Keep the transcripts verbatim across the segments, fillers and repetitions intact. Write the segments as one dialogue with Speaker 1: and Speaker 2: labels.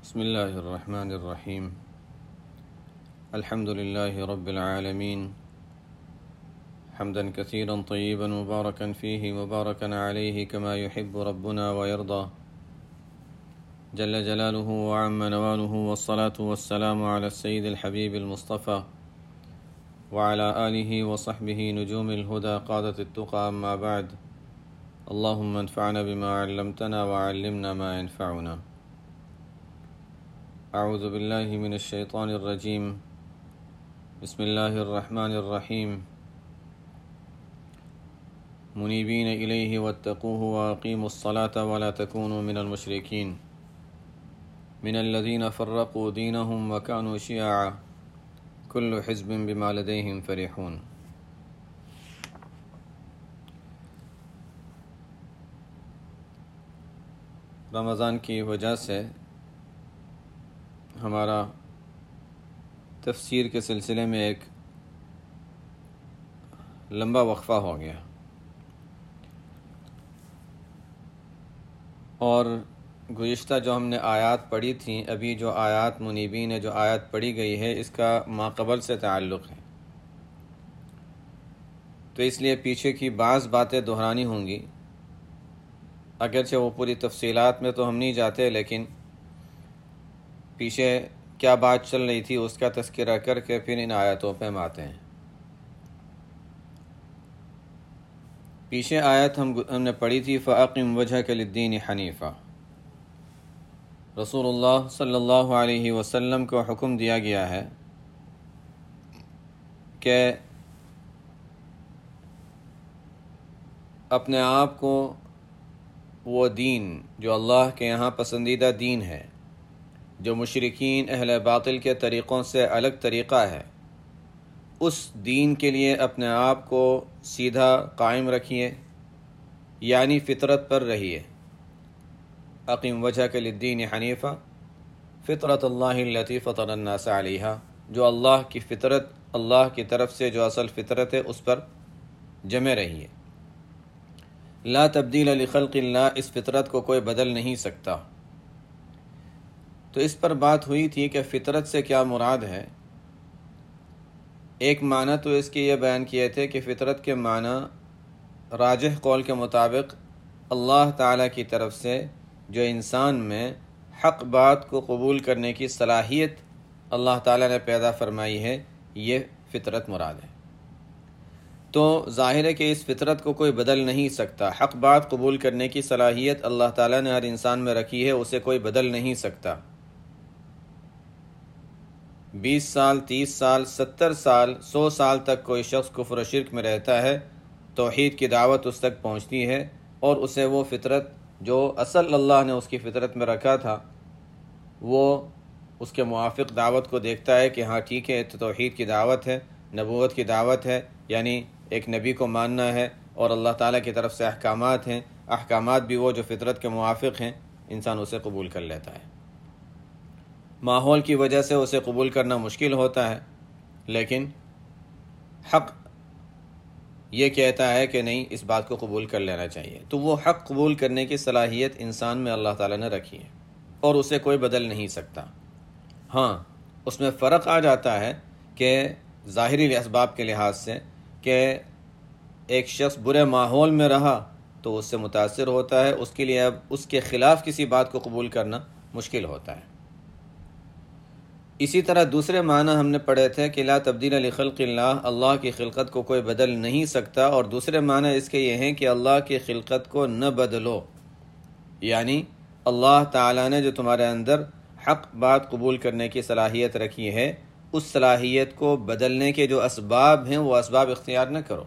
Speaker 1: بسم الله الرحمن الرحيم. الحمد لله رب العالمين، حمدا كثيرا طيبا مباركا فيه مباركا عليه كما يحب ربنا ويرضى جل جلاله وعم نواله، والصلاة والسلام على السيد الحبيب المصطفى وعلى آله وصحبه نجوم الهدى قادة التقى. أما بعد، اللهم انفعنا بما علمتنا وعلمنا ما ينفعنا. اعوذ باللہ من الشیطان الرجیم. بسم اللہ الرحمن الرحیم. منیبین الیہ واتقوہ واقیموا الصلاة ولا تکونوا من المشرکین من الذین فرقوا دینہم وکانوا شیعا کل حزب بما لدیہم فرحون. رمضان کی وجہ سے ہمارا تفسیر کے سلسلے میں ایک لمبا وقفہ ہو گیا، اور گزشتہ جو ہم نے آیات پڑھی تھیں، ابھی جو آیات منیبین جو آیات پڑھی گئی ہے، اس کا ماقبل سے تعلق ہے، تو اس لیے پیچھے کی بعض باتیں دہرانی ہوں گی. اگرچہ وہ پوری تفصیلات میں تو ہم نہیں جاتے، لیکن پیچھے کیا بات چل رہی تھی اس کا تذکرہ کر کے پھر ان آیاتوں پہ ہم آتے ہیں. پیچھے آیت ہم ہم نے پڑھی تھی فَأَقِمْ وَجْهَكَ لِلدِّينِ حَنِيفًا. رسول اللہ صلی اللہ علیہ وسلم کو حکم دیا گیا ہے کہ اپنے آپ کو وہ دین جو اللہ کے یہاں پسندیدہ دین ہے، جو مشرکین اہل باطل کے طریقوں سے الگ طریقہ ہے، اس دین کے لیے اپنے آپ کو سیدھا قائم رکھیے، یعنی فطرت پر رہیے. اقیم وجہک للدین حنیفا فطرت اللہ التی فطر الناس علیہا، جو اللہ کی فطرت، اللہ کی طرف سے جو اصل فطرت ہے، اس پر جمے رہیے. لا تبدیل لخلق اللہ، اس فطرت کو کوئی بدل نہیں سکتا. تو اس پر بات ہوئی تھی کہ فطرت سے کیا مراد ہے. ایک معنی تو اس کے یہ بیان کیے تھے کہ فطرت کے معنی راجح قول کے مطابق اللہ تعالیٰ کی طرف سے جو انسان میں حق بات کو قبول کرنے کی صلاحیت اللہ تعالیٰ نے پیدا فرمائی ہے، یہ فطرت مراد ہے. تو ظاہر ہے کہ اس فطرت کو کوئی بدل نہیں سکتا. حق بات قبول کرنے کی صلاحیت اللہ تعالیٰ نے ہر انسان میں رکھی ہے، اسے کوئی بدل نہیں سکتا. بیس سال، تیس سال، ستر سال، سو سال تک کوئی شخص کفر و شرک میں رہتا ہے، توحید کی دعوت اس تک پہنچتی ہے، اور اسے وہ فطرت جو اصل اللہ نے اس کی فطرت میں رکھا تھا، وہ اس کے موافق دعوت کو دیکھتا ہے کہ ہاں ٹھیک ہے، تو توحید کی دعوت ہے، نبوت کی دعوت ہے، یعنی ایک نبی کو ماننا ہے، اور اللہ تعالیٰ کی طرف سے احکامات ہیں، احکامات بھی وہ جو فطرت کے موافق ہیں، انسان اسے قبول کر لیتا ہے. ماحول کی وجہ سے اسے قبول کرنا مشکل ہوتا ہے، لیکن حق یہ کہتا ہے کہ نہیں، اس بات کو قبول کر لینا چاہیے. تو وہ حق قبول کرنے کی صلاحیت انسان میں اللہ تعالیٰ نے رکھی ہے، اور اسے کوئی بدل نہیں سکتا. ہاں، اس میں فرق آ جاتا ہے کہ ظاہری اسباب کے لحاظ سے کہ ایک شخص برے ماحول میں رہا تو اس سے متاثر ہوتا ہے، اس کے لیے اب اس کے خلاف کسی بات کو قبول کرنا مشکل ہوتا ہے. اسی طرح دوسرے معنی ہم نے پڑھے تھے کہ لا تبدیل لخلق اللہ، اللہ کی خلقت کو کوئی بدل نہیں سکتا، اور دوسرے معنی اس کے یہ ہیں کہ اللہ کی خلقت کو نہ بدلو، یعنی اللہ تعالیٰ نے جو تمہارے اندر حق بات قبول کرنے کی صلاحیت رکھی ہے، اس صلاحیت کو بدلنے کے جو اسباب ہیں وہ اسباب اختیار نہ کرو.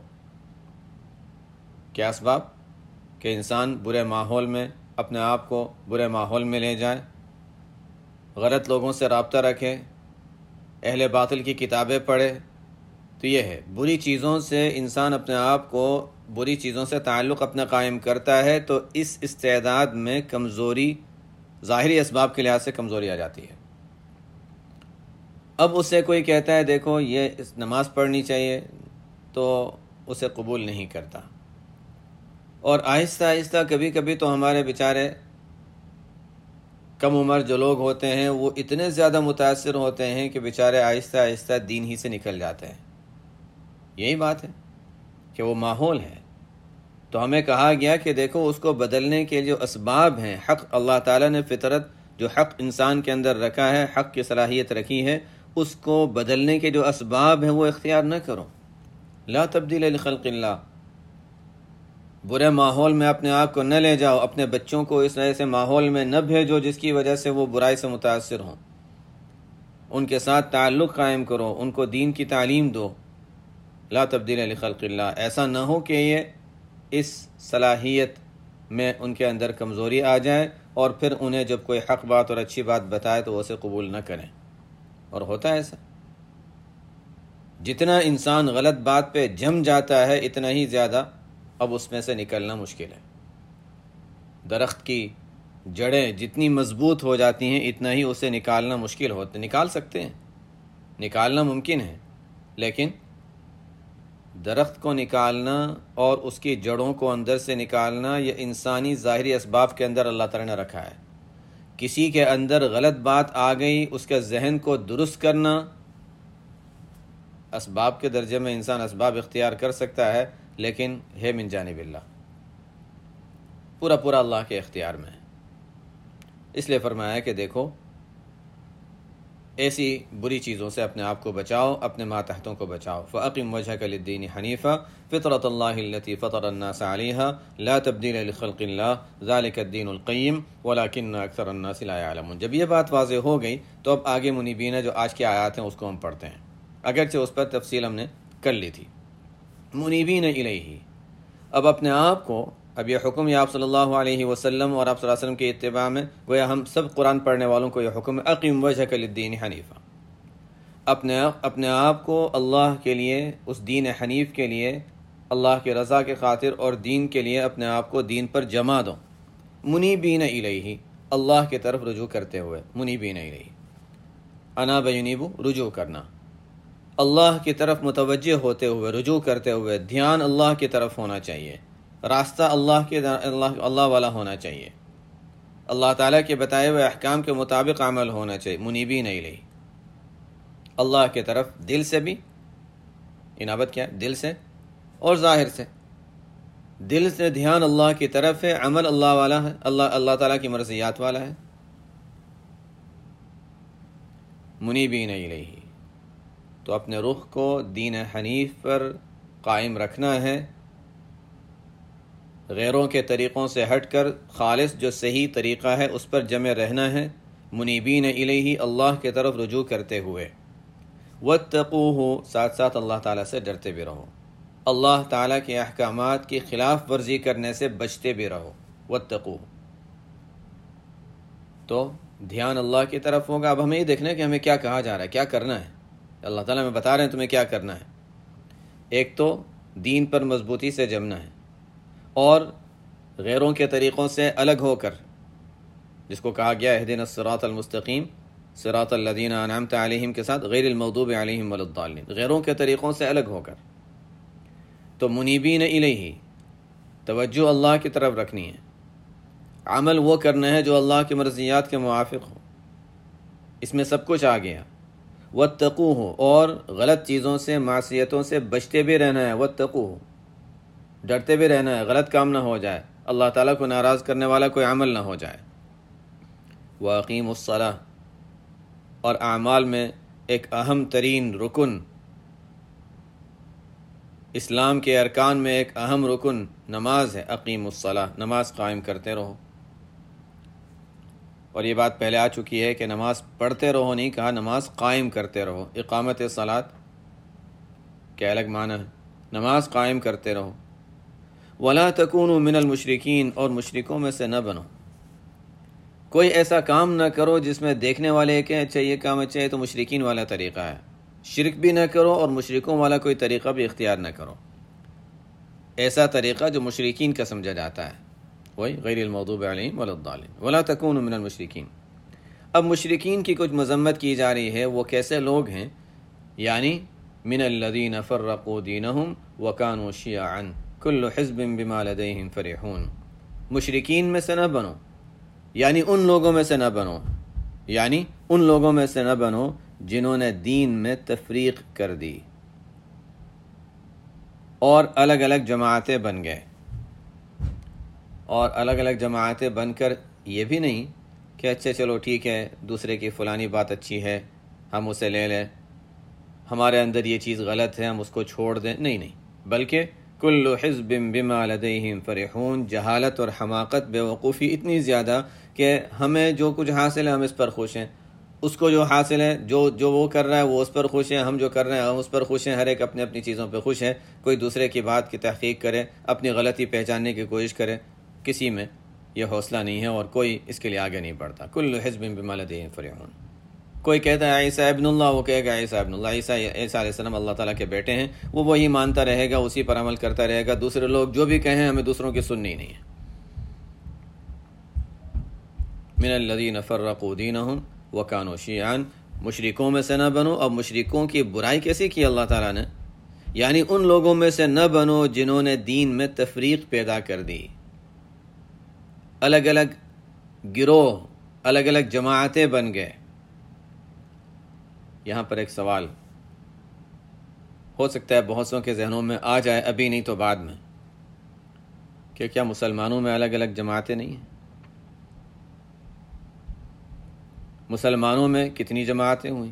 Speaker 1: کیا اسباب؟ کہ انسان برے ماحول میں اپنے آپ کو برے ماحول میں لے جائے، غلط لوگوں سے رابطہ رکھے، اہل باطل کی کتابیں پڑھے. تو یہ ہے، بری چیزوں سے انسان اپنے آپ کو، بری چیزوں سے تعلق اپنا قائم کرتا ہے، تو اس استعداد میں کمزوری، ظاہری اسباب کے لحاظ سے کمزوری آ جاتی ہے. اب اسے کوئی کہتا ہے دیکھو یہ نماز پڑھنی چاہیے، تو اسے قبول نہیں کرتا. اور آہستہ آہستہ کبھی کبھی تو ہمارے بیچارے کم عمر جو لوگ ہوتے ہیں وہ اتنے زیادہ متاثر ہوتے ہیں کہ بیچارے آہستہ آہستہ دین ہی سے نکل جاتے ہیں۔ یہی بات ہے کہ وہ ماحول ہے۔ تو ہمیں کہا گیا کہ دیکھو اس کو بدلنے کے جو اسباب ہیں، حق اللہ تعالیٰ نے فطرت جو حق انسان کے اندر رکھا ہے، حق کی صلاحیت رکھی ہے، اس کو بدلنے کے جو اسباب ہیں وہ اختیار نہ کرو۔ لا تبدیل لخلق اللہ، برے ماحول میں اپنے آپ کو نہ لے جاؤ، اپنے بچوں کو اس ایسے ماحول میں نہ بھیجو جس کی وجہ سے وہ برائی سے متاثر ہوں۔ ان کے ساتھ تعلق قائم کرو، ان کو دین کی تعلیم دو۔ لا تبدیل لخلق اللہ، ایسا نہ ہو کہ یہ اس صلاحیت میں ان کے اندر کمزوری آ جائے اور پھر انہیں جب کوئی حق بات اور اچھی بات بتائے تو وہ اسے قبول نہ کریں۔ اور ہوتا ہے ایسا، جتنا انسان غلط بات پہ جم جاتا ہے اتنا ہی زیادہ اب اس میں سے نکلنا مشکل ہے۔ درخت کی جڑیں جتنی مضبوط ہو جاتی ہیں اتنا ہی اسے نکالنا مشکل ہوتا ہے۔ نکال سکتے ہیں، نکالنا ممکن ہے، لیکن درخت کو نکالنا اور اس کی جڑوں کو اندر سے نکالنا یہ انسانی ظاہری اسباب کے اندر اللہ تعالیٰ نے رکھا ہے۔ کسی کے اندر غلط بات آ گئی، اس کے ذہن کو درست کرنا، اسباب کے درجے میں انسان اسباب اختیار کر سکتا ہے، لیکن ہے من جانب اللہ، پورا پورا اللہ کے اختیار میں ہے۔ اس لیے فرمایا کہ دیکھو ایسی بری چیزوں سے اپنے آپ کو بچاؤ، اپنے ماتحتوں کو بچاؤ۔ فَأَقِمْ وَجْهَكَ لِلدِّينِ حَنِيفًا فِطْرَةَ اللَّهِ الَّتِي فَطَرَ النَّاسَ عَلَيْهَا لَا تَبْدِيلَ لِخَلْقِ اللَّهِ ذَلِكَ الدِّينُ الْقَيِّمُ وَلَكِنَّ أَكْثَرَ النَّاسِ لَا يَعْلَمُونَ۔ جب یہ بات واضح ہو گئی تو اب آگے منیبین جو آج کی آیات ہیں اس کو ہم پڑھتے ہیں، اگرچہ اس پر تفصیل ہم نے کر لی تھی۔ منیبین الیہ، اب اپنے آپ کو، اب یہ حکم یہ آپ صلی اللہ علیہ وسلم اور آپ صلی اللہ علیہ وسلم کے اتباع میں گویا ہم سب قرآن پڑھنے والوں کو یہ حکم ہے، اقم وجہک للدین حنیفا، اپنے اپنے آپ کو اللہ کے لیے، اس دین حنیف کے لیے، اللہ کی رضا کے خاطر اور دین کے لیے اپنے آپ کو دین پر جما دو۔ منیبین الیہ، اللہ کی طرف رجوع کرتے ہوئے، منیبین الیہ، اناب ینیبو، رجوع کرنا، اللہ کی طرف متوجہ ہوتے ہوئے، رجوع کرتے ہوئے، دھیان اللہ کی طرف ہونا چاہیے، راستہ اللہ کے اللہ اللہ والا ہونا چاہیے، اللہ تعالیٰ کے بتائے ہوئے احکام کے مطابق عمل ہونا چاہیے۔ منیبین الیہ، اللہ کی طرف دل سے بھی، انابت کیا ہے؟ دل سے اور ظاہر سے۔ دل سے دھیان اللہ کی طرف ہے، عمل اللہ والا ہے، اللہ اللہ تعالیٰ کی مرضیات والا ہے۔ منیبین الیہ، تو اپنے رخ کو دین حنیف پر قائم رکھنا ہے، غیروں کے طریقوں سے ہٹ کر خالص جو صحیح طریقہ ہے اس پر جمع رہنا ہے۔ منیبین الیہ، اللہ کی طرف رجوع کرتے ہوئے، واتقوہ، ساتھ ساتھ اللہ تعالیٰ سے ڈرتے بھی رہو، اللہ تعالیٰ کے احکامات کی خلاف ورزی کرنے سے بچتے بھی رہو۔ واتقوہ، تو دھیان اللہ کی طرف ہوگا۔ اب ہمیں یہ دیکھنا ہے کہ ہمیں کیا کہا جا رہا ہے، کیا کرنا ہے۔ اللہ تعالیٰ ہمیں بتا رہے ہیں تمہیں کیا کرنا ہے۔ ایک تو دین پر مضبوطی سے جمنا ہے، اور غیروں کے طریقوں سے الگ ہو کر، جس کو کہا گیا اہدنا الصراط المستقیم صراط الذین انعمت علیہم کے ساتھ غیر المغضوب علیہم ولا الضالین، غیروں کے طریقوں سے الگ ہو کر۔ تو منیبین الیہ، توجہ اللہ کی طرف رکھنی ہے، عمل وہ کرنا ہے جو اللہ کی مرضیات کے موافق ہو، اس میں سب کچھ آ گیا۔ واتقوہ، اور غلط چیزوں سے، معصیتوں سے بچتے بھی رہنا ہے۔ واتقوہ، ڈرتے بھی رہنا ہے، غلط کام نہ ہو جائے، اللہ تعالیٰ کو ناراض کرنے والا کوئی عمل نہ ہو جائے۔ وَأَقِیمُوا الصَّلَاةَ، اور اعمال میں ایک اہم ترین رکن، اسلام کے ارکان میں ایک اہم رکن نماز ہے۔ اقیموا الصلاۃ، نماز قائم کرتے رہو۔ اور یہ بات پہلے آ چکی ہے کہ نماز پڑھتے رہو نہیں کہا، نماز قائم کرتے رہو۔ اقامت صلاۃ کے الگ معنی ہے، نماز قائم کرتے رہو۔ وَلَا تَكُونُوا مِنَ الْمُشْرِكِينَ، اور مشرکوں میں سے نہ بنو، کوئی ایسا کام نہ کرو جس میں دیکھنے والے کہیں اچھا یہ کام اچھا ہے تو مشرکین والا طریقہ ہے، شرک بھی نہ کرو اور مشرکوں والا کوئی طریقہ بھی اختیار نہ کرو، ایسا طریقہ جو مشرکین کا سمجھا جاتا ہے، وہی غیر المغضوب علیہم ولا الضالین۔ ولا تکونوا من المشرکین، اب مشرکین کی کچھ مذمت کی جا رہی ہے، وہ کیسے لوگ ہیں؟ یعنی من الذین فرقوا دینہم وکانوا شیعا کل حزب بما لدیہم فرحون، مشرکین میں سے نہ بنو، یعنی ان لوگوں میں سے نہ بنو یعنی ان لوگوں میں سے نہ بنو جنہوں نے دین میں تفریق کر دی اور الگ الگ جماعتیں بن گئے. اور الگ الگ جماعتیں بن کر یہ بھی نہیں کہ اچھا چلو ٹھیک ہے دوسرے کی فلانی بات اچھی ہے ہم اسے لے لیں، ہمارے اندر یہ چیز غلط ہے ہم اس کو چھوڑ دیں. نہیں نہیں بلکہ کل حزب بما لدیہم فرحون، جہالت اور حماقت، بے وقوفی اتنی زیادہ کہ ہمیں جو کچھ حاصل ہے ہم اس پر خوش ہیں، اس کو جو حاصل ہے جو جو وہ کر رہا ہے وہ اس پر خوش ہے، ہم جو کر رہے ہیں ہم اس پر خوش ہیں. ہر ایک اپنے اپنی چیزوں پہ خوش ہے. کوئی دوسرے کی بات کی تحقیق کرے، اپنی غلطی پہچاننے کی کوشش کرے، کسی میں یہ حوصلہ نہیں ہے اور کوئی اس کے لیے آگے نہیں بڑھتا. کل حزب بما لدیہم فرحون. کوئی کہتا ہے عیسیٰ ابن اللہ، وہ کہے گا عیسیٰ ابن اللہ، عیسیٰ عیسیٰ علیہ السلام اللہ تعالیٰ کے بیٹے ہیں، وہ وہی مانتا رہے گا، اسی پر عمل کرتا رہے گا. دوسرے لوگ جو بھی کہیں ہمیں دوسروں کی سننی نہیں ہے. من الذین فرقوا دینہم وکانوا شیعا، مشرکوں میں سے نہ بنو. اب مشرکوں کی برائی کیسی کی اللہ تعالیٰ نے؟ یعنی ان لوگوں میں سے نہ بنو جنہوں نے دین میں تفریق پیدا کر دی، الگ الگ گروہ، الگ الگ جماعتیں بن گئے. یہاں پر ایک سوال ہو سکتا ہے بہت سو کے ذہنوں میں آ جائے، ابھی نہیں تو بعد میں، کہ کیا مسلمانوں میں الگ الگ جماعتیں نہیں ہیں؟ مسلمانوں میں کتنی جماعتیں ہوئیں؟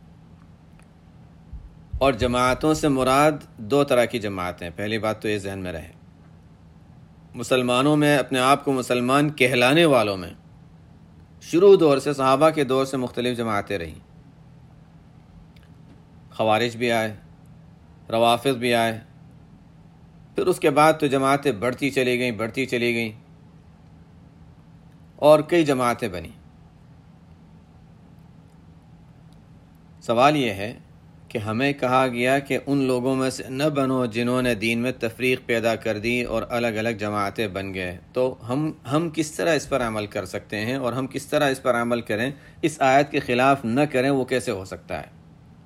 Speaker 1: اور جماعتوں سے مراد دو طرح کی جماعتیں. پہلی بات تو یہ ذہن میں رہے، مسلمانوں میں اپنے آپ کو مسلمان کہلانے والوں میں شروع دور سے، صحابہ کے دور سے مختلف جماعتیں رہیں. خوارج بھی آئے، روافض بھی آئے، پھر اس کے بعد تو جماعتیں بڑھتی چلی گئیں بڑھتی چلی گئیں اور کئی جماعتیں بنیں. سوال یہ ہے کہ ہمیں کہا گیا کہ ان لوگوں میں سے نہ بنو جنہوں نے دین میں تفریق پیدا کر دی اور الگ الگ جماعتیں بن گئے. تو ہم ہم کس طرح اس پر عمل کر سکتے ہیں اور ہم کس طرح اس پر عمل کریں، اس آیت کے خلاف نہ کریں، وہ کیسے ہو سکتا ہے؟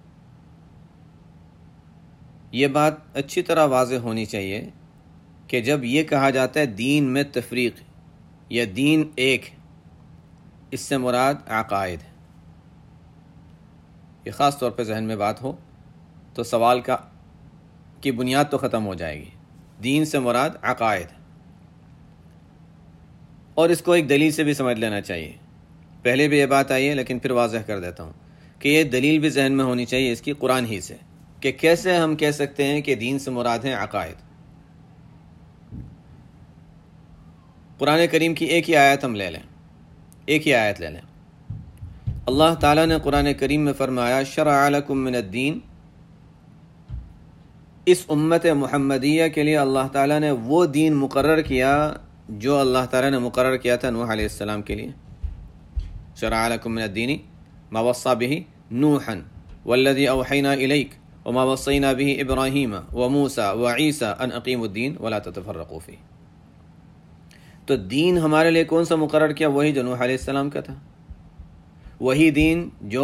Speaker 1: یہ بات اچھی طرح واضح ہونی چاہیے کہ جب یہ کہا جاتا ہے دین میں تفریق یا دین ایک، اس سے مراد عقائد ہے. یہ خاص طور پہ ذہن میں بات ہو تو سوال کا کی بنیاد تو ختم ہو جائے گی. دین سے مراد عقائد، اور اس کو ایک دلیل سے بھی سمجھ لینا چاہیے. پہلے بھی یہ بات آئی ہے لیکن پھر واضح کر دیتا ہوں کہ یہ دلیل بھی ذہن میں ہونی چاہیے اس کی قرآن ہی سے، کہ کیسے ہم کہہ سکتے ہیں کہ دین سے مراد ہیں عقائد. قرآن کریم کی ایک ہی آیت ہم لے لیں، ایک ہی آیت لے لیں. اللہ تعالیٰ نے قرآن کریم میں فرمایا شرع لکم من الدین، اس امت محمدیہ کے لیے اللہ تعالیٰ نے وہ دین مقرر کیا جو اللہ تعالیٰ نے مقرر کیا تھا نوح علیہ السلام کے لیے. شرع لکم من الدین ما وصى به نوحا والذی اوحینا الیک وما وصینا به ابراہیم وموسیٰ وعیسیٰ ان اقیموا الدین ولا تتفرقوا فیہ. تو دین ہمارے لیے کون سا مقرر کیا؟ وہی جو نوح علیہ السلام کا تھا، وہی دین جو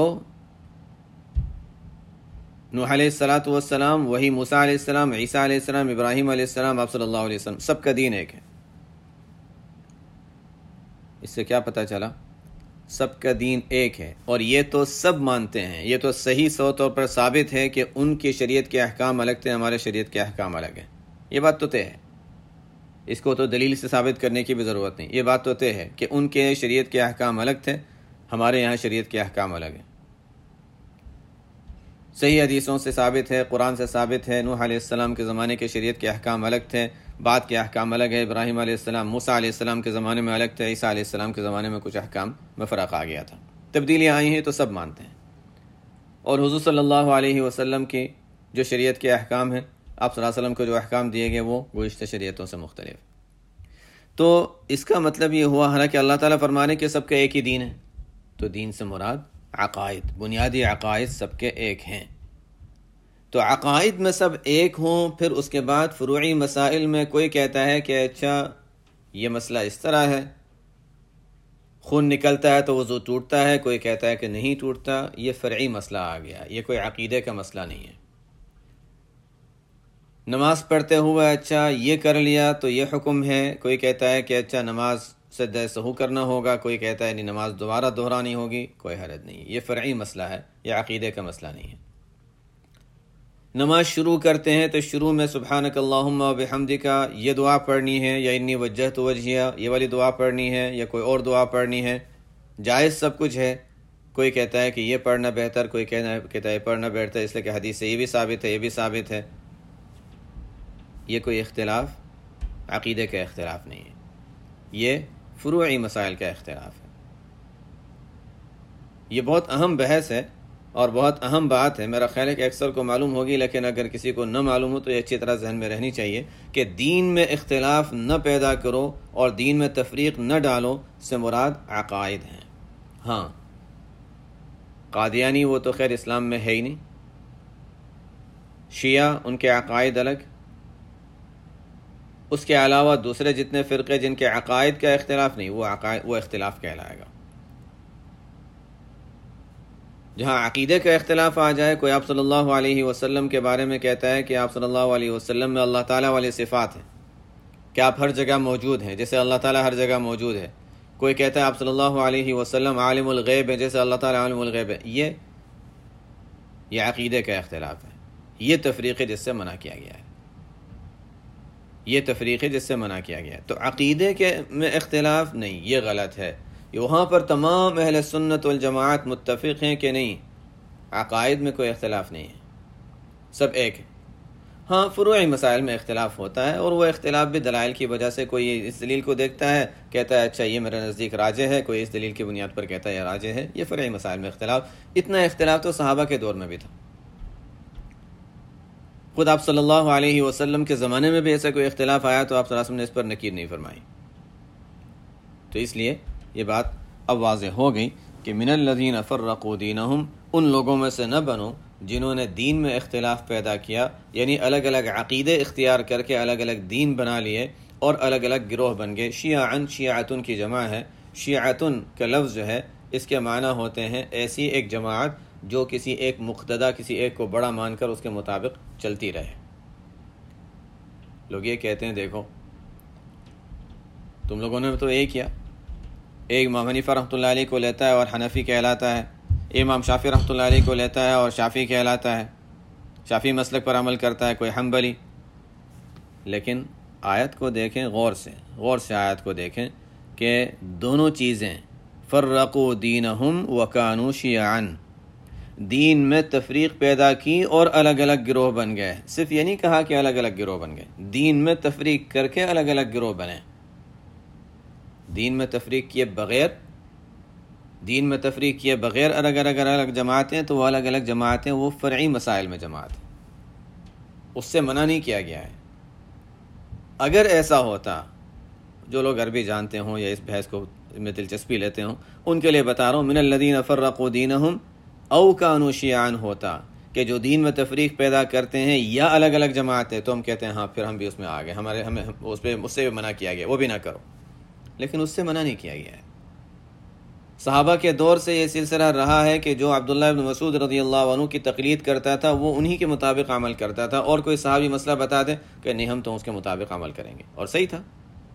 Speaker 1: نوح علیہ الصلاۃ والسلام، وہی موسیٰ علیہ السلام، عیسیٰ علیہ السلام، ابراہیم علیہ السلام، آپ صلی اللہ علیہ وسلم، سب کا دین ایک ہے. اس سے کیا پتہ چلا؟ سب کا دین ایک ہے. اور یہ تو سب مانتے ہیں، یہ تو صحیح سو طور پر ثابت ہے کہ ان کی شریعت کے احکام الگ تھے، ہمارے شریعت کے احکام الگ ہیں. یہ بات تو طے ہے، اس کو تو دلیل سے ثابت کرنے کی بھی ضرورت نہیں. یہ بات تو طے ہے کہ ان کے شریعت کے احکام الگ تھے، ہمارے یہاں شریعت کے احکام الگ ہیں. صحیح حدیثوں سے ثابت ہے، قرآن سے ثابت ہے، نوح علیہ السلام کے زمانے کے شریعت کے احکام الگ تھے، بعد کے احکام الگ ہے. ابراہیم علیہ السلام، موسیٰ علیہ السلام کے زمانے میں الگ تھے، عیسیٰ علیہ السلام کے زمانے میں کچھ احکام میں فرق آ گیا تھا. تبدیلیاں آئی ہیں تو سب مانتے ہیں. اور حضور صلی اللہ علیہ وسلم کی جو شریعت کے احکام ہیں، آپ صلی اللہ علیہ وسلم کو جو احکام دیے گئے وہ گزشتہ شریعتوں سے مختلف. تو اس کا مطلب یہ ہوا، حالانکہ اللہ تعالیٰ فرمانے کہ سب کا ایک ہی دین ہے، تو دین سے مراد عقائد، بنیادی عقائد سب کے ایک ہیں. تو عقائد میں سب ایک ہوں، پھر اس کے بعد فروعی مسائل میں کوئی کہتا ہے کہ اچھا یہ مسئلہ اس طرح ہے، خون نکلتا ہے تو وضو ٹوٹتا ہے، کوئی کہتا ہے کہ نہیں ٹوٹتا. یہ فرعی مسئلہ آ گیا، یہ کوئی عقیدے کا مسئلہ نہیں ہے. نماز پڑھتے ہوئے اچھا یہ کر لیا تو یہ حکم ہے، کوئی کہتا ہے کہ اچھا نماز سجدہ سہو کرنا ہوگا، کوئی کہتا ہے نہیں نماز دوبارہ دہرانی ہوگی، کوئی حرج نہیں. یہ فرعی مسئلہ ہے، یہ عقیدے کا مسئلہ نہیں ہے. نماز شروع کرتے ہیں تو شروع میں سبحانک اللہم و بحمدک یہ دعا پڑھنی ہے، یا انی وجہت وجہیہ یہ والی دعا پڑھنی ہے، یا کوئی اور دعا پڑھنی ہے. جائز سب کچھ ہے. کوئی کہتا ہے کہ یہ پڑھنا بہتر، کوئی کہنا کہتا ہے یہ پڑھنا بہتر، اس لیے کہ حدیث سے یہ بھی ثابت ہے، یہ بھی ثابت ہے. یہ کوئی اختلاف عقیدے کا اختلاف نہیں ہے، یہ فروعی مسائل کا اختلاف ہے. یہ بہت اہم بحث ہے اور بہت اہم بات ہے. میرا خیال ہے کہ اکثر کو معلوم ہوگی، لیکن اگر کسی کو نہ معلوم ہو تو یہ اچھی طرح ذہن میں رہنی چاہیے کہ دین میں اختلاف نہ پیدا کرو اور دین میں تفریق نہ ڈالو سے مراد عقائد ہیں. ہاں قادیانی وہ تو خیر اسلام میں ہے ہی نہیں، شیعہ ان کے عقائد الگ، اس کے علاوہ دوسرے جتنے فرقے جن کے عقائد کا اختلاف نہیں، وہ عقائد وہ اختلاف کہلائے گا. جہاں عقیدے کا اختلاف آ جائے، کوئی آپ صلی اللہ علیہ وسلم کے بارے میں کہتا ہے کہ آپ صلی اللہ علیہ وسلم میں اللہ تعالیٰ والی صفات ہیں کہ آپ ہر جگہ موجود ہیں جیسے اللہ تعالیٰ ہر جگہ موجود ہے. کوئی کہتا ہے آپ صلی اللہ علیہ وسلم عالم الغیب ہے جیسے اللہ تعالیٰ عالم الغیب ہے. یہ یہ عقیدے کا اختلاف ہے. یہ تفریق ہے جس سے منع کیا گیا ہے، یہ تفریق ہے جس سے منع کیا گیا ہے. تو عقیدے کے میں اختلاف نہیں، یہ غلط ہے. وہاں پر تمام اہل سنت والجماعت متفق ہیں کہ نہیں، عقائد میں کوئی اختلاف نہیں ہے، سب ایک ہے. ہاں فروعی مسائل میں اختلاف ہوتا ہے، اور وہ اختلاف بھی دلائل کی وجہ سے. کوئی اس دلیل کو دیکھتا ہے کہتا ہے اچھا یہ میرے نزدیک راجح ہے، کوئی اس دلیل کی بنیاد پر کہتا ہے یہ راجح ہے. یہ فرعی مسائل میں اختلاف. اتنا اختلاف تو صحابہ کے دور میں بھی تھا. خود آپ صلی اللہ علیہ وسلم کے زمانے میں بھی ایسا کوئی اختلاف آیا تو آپ صلی اللہ علیہ وسلم نے اس پر نکیر نہیں فرمائی. تو اس لیے یہ بات اب واضح ہو گئی کہ من الذین فرقوا دینہم، ان لوگوں میں سے نہ بنو جنہوں نے دین میں اختلاف پیدا کیا، یعنی الگ الگ عقیدے اختیار کر کے الگ الگ دین بنا لیے اور الگ الگ گروہ بن گئے. شیعن شیعتن کی جمع ہے. شیعتن کا لفظ جو ہے اس کے معنی ہوتے ہیں ایسی ایک جماعت جو کسی ایک مقتدا، کسی ایک کو بڑا مان کر اس کے مطابق چلتی رہے. لوگ یہ کہتے ہیں دیکھو تم لوگوں نے تو ایک کیا، ایک امام حنیفہ رحمۃ اللہ علیہ کو لیتا ہے اور حنفی کہلاتا ہے، امام شافعی رحمۃ اللہ علیہ کو لیتا ہے اور شافعی کہلاتا ہے، شافعی مسلک پر عمل کرتا ہے، کوئی حنبلی. لیکن آیت کو دیکھیں غور سے، غور سے آیت کو دیکھیں کہ دونوں چیزیں فرقوا دینہم وکانوا شیعاً، دین میں تفریق پیدا کی اور الگ الگ گروہ بن گئے. صرف یہ نہیں کہا کہ الگ الگ گروہ بن گئے، دین میں تفریق کر کے الگ الگ گروہ بنے. دین میں تفریق کیے بغیر دین میں تفریق کیے بغیر الگ الگ الگ جماعتیں، تو وہ الگ الگ جماعتیں وہ فرعی مسائل میں جماعت ہیں، اس سے منع نہیں کیا گیا ہے. اگر ایسا ہوتا، جو لوگ عربی جانتے ہوں یا اس بحث کو میں دلچسپی لیتے ہوں ان کے لیے بتا رہا ہوں، من الذین فرقوا دینہم او کانوا شیعاً ہوتا کہ جو دین میں تفریق پیدا کرتے ہیں یا الگ الگ جماعتیں، تو ہم کہتے ہیں ہاں پھر ہم بھی اس میں آ گئے، ہمارے ہمیں اس پہ اس سے بھی منع کیا گیا، وہ بھی نہ کرو. لیکن اس سے منع نہیں کیا گیا ہے. صحابہ کے دور سے یہ سلسلہ رہا ہے کہ جو عبداللہ ابن مسعود رضی اللہ عنہ کی تقلید کرتا تھا وہ انہی کے مطابق عمل کرتا تھا، اور کوئی صحابی مسئلہ بتا دے کہ نہیں ہم تو اس کے مطابق عمل کریں گے، اور صحیح تھا،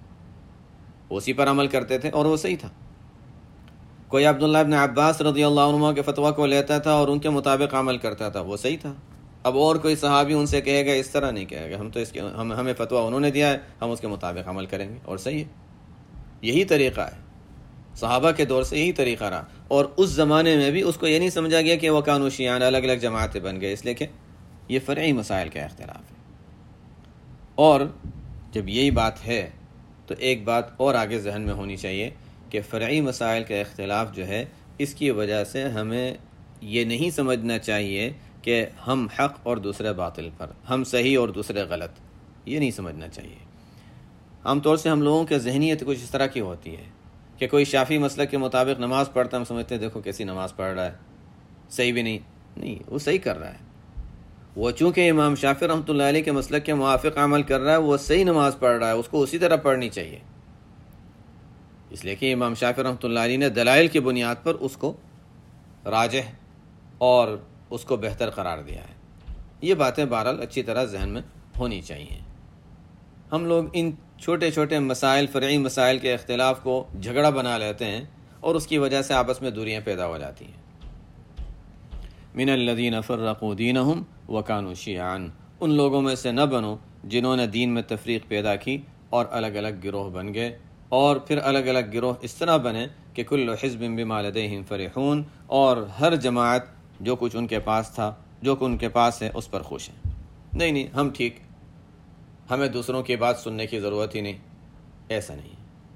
Speaker 1: اسی پر عمل کرتے تھے اور وہ صحیح تھا. کوئی عبداللہ ابن عباس رضی اللہ عنہ کے فتویٰ کو لیتا تھا اور ان کے مطابق عمل کرتا تھا، وہ صحیح تھا. اب اور کوئی صحابی ان سے کہے گا اس طرح نہیں کہے گا، ہم تو اس کے ہم ہمیں فتویٰ انہوں نے دیا ہے، ہم اس کے مطابق عمل کریں گے، اور صحیح ہے. یہی طریقہ ہے، صحابہ کے دور سے یہی طریقہ رہا. اور اس زمانے میں بھی اس کو یہ نہیں سمجھا گیا کہ وہ کانوا شیعاً الگ الگ جماعتیں بن گئے، اس لیے کہ یہ فرعی مسائل کا اختلاف ہے. اور جب یہی بات ہے تو ایک بات اور آگے ذہن میں ہونی چاہیے کہ فرعی مسائل کا اختلاف جو ہے اس کی وجہ سے ہمیں یہ نہیں سمجھنا چاہیے کہ ہم حق اور دوسرے باطل پر، ہم صحیح اور دوسرے غلط، یہ نہیں سمجھنا چاہیے. عام طور سے ہم لوگوں کے ذہنیت کچھ اس طرح کی ہوتی ہے کہ کوئی شافعی مسلک کے مطابق نماز پڑھتا ہے، ہم سمجھتے ہیں دیکھو کیسی نماز پڑھ رہا ہے، صحیح بھی نہیں نہیں وہ صحیح کر رہا ہے. وہ چونکہ امام شافعی رحمۃ اللہ علیہ کے مسلک کے موافق عمل کر رہا ہے، وہ صحیح نماز پڑھ رہا ہے، اس کو اسی طرح پڑھنی چاہیے، اس لیے کہ امام شافعی رحمۃ اللہ علیہ نے دلائل کی بنیاد پر اس کو راجح اور اس کو بہتر قرار دیا ہے. یہ باتیں بہرحال اچھی طرح ذہن میں ہونی چاہیے. ہم لوگ ان چھوٹے چھوٹے مسائل، فرعی مسائل کے اختلاف کو جھگڑا بنا لیتے ہیں اور اس کی وجہ سے آپس میں دوریاں پیدا ہو جاتی ہیں۔ من الذین فرقوا دینہم وکانوا شیعا، ان لوگوں میں سے نہ بنو جنہوں نے دین میں تفریق پیدا کی اور الگ الگ گروہ بن گئے، اور پھر الگ الگ گروہ اس طرح بنے کہ کل حزب بما لدیہم فرحون، اور ہر جماعت جو کچھ ان کے پاس تھا، جو کچھ ان کے پاس ہے اس پر خوش ہیں۔ نہیں نہیں ہم ٹھیک، ہمیں دوسروں کی بات سننے کی ضرورت ہی نہیں، ایسا نہیں۔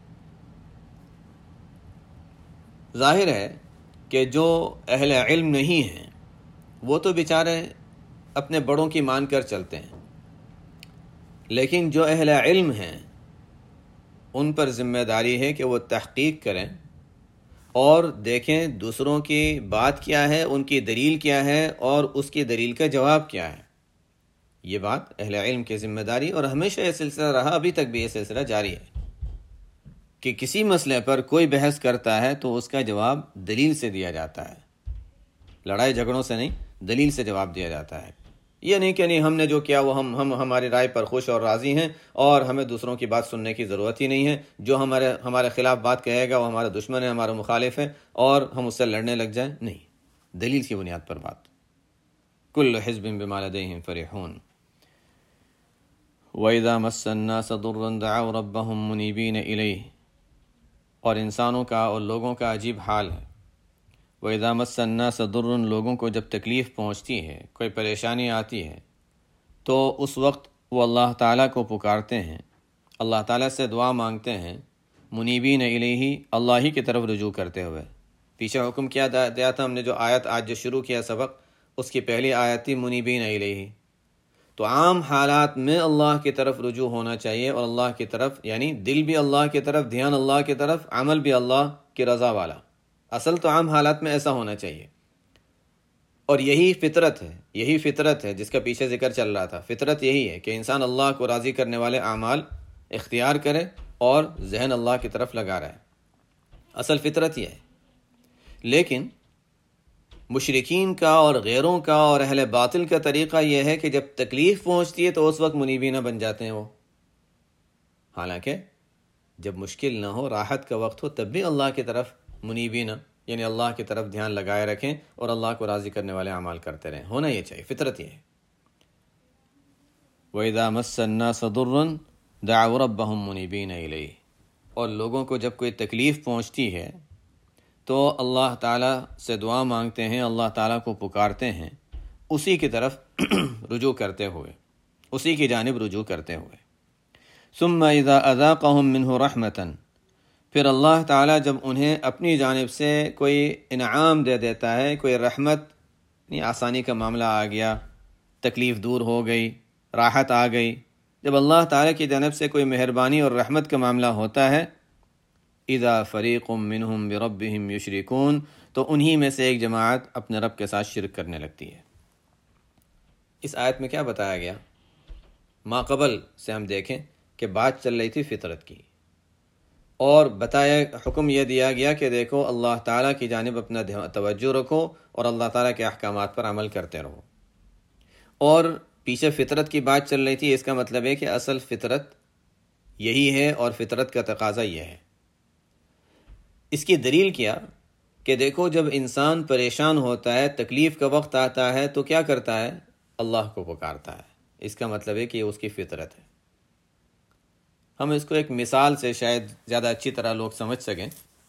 Speaker 1: ظاہر ہے کہ جو اہل علم نہیں ہیں وہ تو بیچارے اپنے بڑوں کی مان کر چلتے ہیں، لیکن جو اہل علم ہیں ان پر ذمہ داری ہے کہ وہ تحقیق کریں اور دیکھیں دوسروں کی بات کیا ہے، ان کی دلیل کیا ہے اور اس کی دلیل کا جواب کیا ہے۔ یہ بات اہل علم کی ذمہ داری، اور ہمیشہ یہ سلسلہ رہا، ابھی تک بھی یہ سلسلہ جاری ہے کہ کسی مسئلے پر کوئی بحث کرتا ہے تو اس کا جواب دلیل سے دیا جاتا ہے، لڑائی جھگڑوں سے نہیں، دلیل سے جواب دیا جاتا ہے۔ یہ نہیں کہ نہیں ہم نے جو کیا وہ ہم ہم ہماری رائے پر خوش اور راضی ہیں اور ہمیں دوسروں کی بات سننے کی ضرورت ہی نہیں ہے، جو ہمارے ہمارے خلاف بات کہے گا وہ ہمارا دشمن ہے، ہمارا مخالف ہے، اور ہم اس سے لڑنے لگ جائیں۔ نہیں، دلیل کی بنیاد پر بات۔ کل حزب بما لدیہم فرحون وَإِذَا مَسَّ النَّاسَ ضُرٌّ دَعَوْا رَبَّهُمْ مُنِيبِينَ إِلَيْهِ، اور انسانوں کا اور لوگوں کا عجیب حال ہے۔ وَإِذَا مَسَّ النَّاسَ ضُرٌّ، لوگوں کو جب تکلیف پہنچتی ہے، کوئی پریشانی آتی ہے، تو اس وقت وہ اللہ تعالیٰ کو پکارتے ہیں، اللہ تعالیٰ سے دعا مانگتے ہیں، منیبین الیہ، اللہ ہی کی طرف رجوع کرتے ہوئے۔ پیچھے حکم کیا دیا تھا ہم نے، جو آیت آج جو شروع کیا سبق، اس کی پہلی آیت تھی منیبین الیہ۔ تو عام حالات میں اللہ کی طرف رجوع ہونا چاہیے، اور اللہ کی طرف یعنی دل بھی اللہ کی طرف، دھیان اللہ کی طرف، عمل بھی اللہ کی رضا والا۔ اصل تو عام حالات میں ایسا ہونا چاہیے، اور یہی فطرت ہے، یہی فطرت ہے جس کا پیچھے ذکر چل رہا تھا۔ فطرت یہی ہے کہ انسان اللہ کو راضی کرنے والے اعمال اختیار کرے اور ذہن اللہ کی طرف لگا رہے، اصل فطرت یہ ہے۔ لیکن مشرکین کا اور غیروں کا اور اہل باطل کا طریقہ یہ ہے کہ جب تکلیف پہنچتی ہے تو اس وقت منیبینہ بن جاتے ہیں وہ، حالانکہ جب مشکل نہ ہو، راحت کا وقت ہو، تب بھی اللہ کی طرف منیبینہ یعنی اللہ کی طرف دھیان لگائے رکھیں اور اللہ کو راضی کرنے والے اعمال کرتے رہیں، ہونا یہ چاہیے، فطرت یہ ہے۔ وَإِذَا مَسَّ النَّاسَ ضُرٌّ دَعَوْا رَبَّهُمْ مُنِيبِينَ إِلَيْهِ، اور لوگوں کو جب کوئی تکلیف پہنچتی ہے تو اللہ تعالیٰ سے دعا مانگتے ہیں، اللہ تعالیٰ کو پکارتے ہیں، اسی کی طرف رجوع کرتے ہوئے، اسی کی جانب رجوع کرتے ہوئے۔ ثُمَّ إِذَا أَذَاقَهُم مِّنْهُ رَحْمَةً، پھر اللہ تعالیٰ جب انہیں اپنی جانب سے کوئی انعام دے دیتا ہے، کوئی رحمت، یعنی آسانی کا معاملہ آ گیا، تکلیف دور ہو گئی، راحت آ گئی، جب اللہ تعالیٰ کی جانب سے کوئی مہربانی اور رحمت کا معاملہ ہوتا ہے، اذا فریق منہم بربہم یشرکون، تو انہی میں سے ایک جماعت اپنے رب کے ساتھ شرک کرنے لگتی ہے۔ اس آیت میں کیا بتایا گیا؟ ما قبل سے ہم دیکھیں کہ بات چل رہی تھی فطرت کی، اور بتایا حکم یہ دیا گیا کہ دیکھو اللہ تعالیٰ کی جانب اپنا توجہ رکھو اور اللہ تعالیٰ کے احکامات پر عمل کرتے رہو، اور پیچھے فطرت کی بات چل رہی تھی۔ اس کا مطلب ہے کہ اصل فطرت یہی ہے اور فطرت کا تقاضا یہ ہے۔ اس کی دلیل کیا کہ دیکھو جب انسان پریشان ہوتا ہے، تکلیف کا وقت آتا ہے تو کیا کرتا ہے؟ اللہ کو پکارتا ہے۔ اس کا مطلب ہے کہ یہ اس کی فطرت ہے۔ ہم اس کو ایک مثال سے شاید زیادہ اچھی طرح لوگ سمجھ سکیں